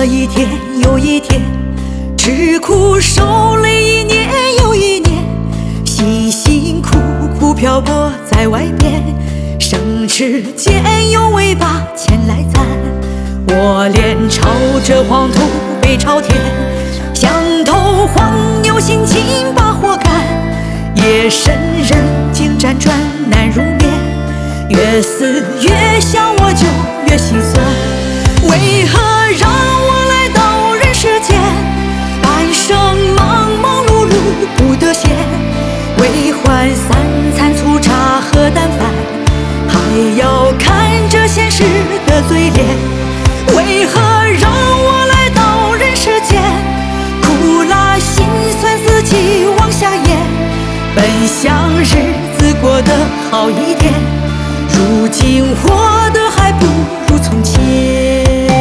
一天又一天，吃苦受累一年又一年，辛辛苦苦漂泊在外边，生吃俭用为把钱来攒。我脸朝着黄土背朝天，想投黄牛辛勤把活干。夜深人静辗转难入眠，越思越想我就越心酸。为何让我来到人世间，半生忙忙碌碌不得闲，为还三餐粗茶和淡饭，还要看着现实的嘴脸。为何让我来到人世间，苦辣辛酸自己往下咽，本想日子过得好一点，如今活得还不如从前。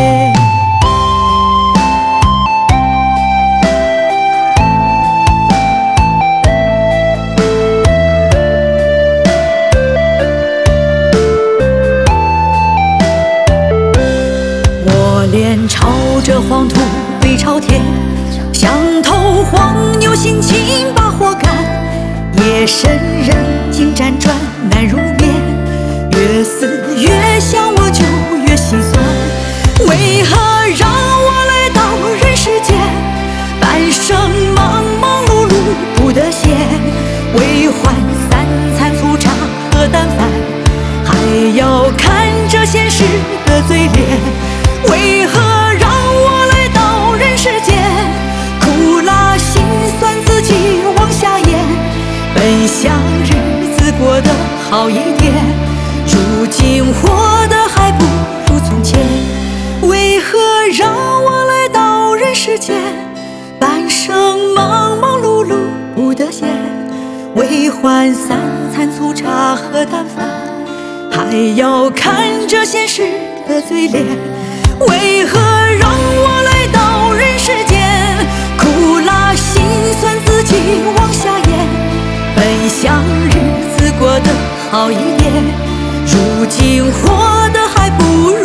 脸朝着黄土背朝天，想投黄牛辛勤把活干。夜深人静辗转难入眠，越思越想我就越心酸。为何让我来到人世间，半生忙忙碌碌不得闲，为还三餐粗茶和淡饭，还要看着现实的嘴脸。为何让我来到人世间，苦辣辛酸自己往下咽，本想日子过得好一点，如今活得还不如从前。为何让我来到人世间，半生忙忙碌碌不得闲，为还三餐粗茶和淡饭，还要看着现实的嘴脸。为何让我来到人世间，苦辣辛酸自己往下咽，本想日子过得好一点，如今活得还不如